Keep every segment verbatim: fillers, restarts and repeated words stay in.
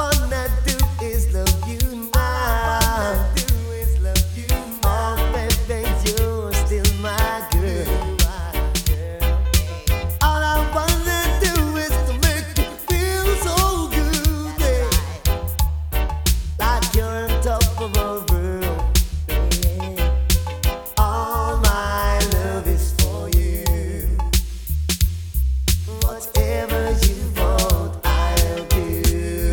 wanna do is love you now. Oh, baby, you're still my girl. All I wanna do is to make you feel so good, yeah. Like you're on top of a world, yeah. All my love is for you. Whatever you want, I'll do.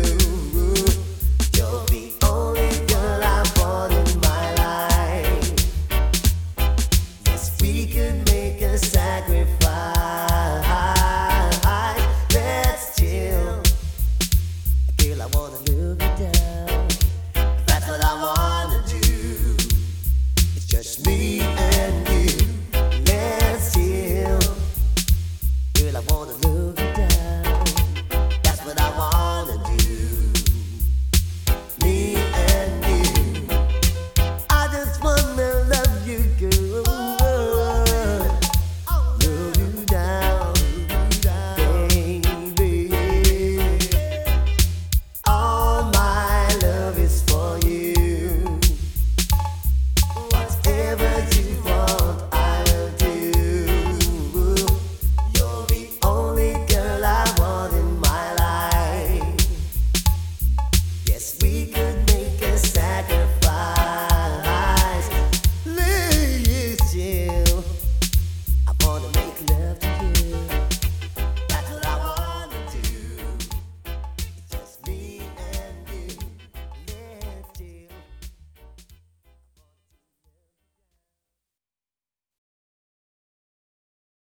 You're the only girl I want in my life. Yes, we could make a sacrifice. Let's chill. Girl, I wanna look you down. That's what I want.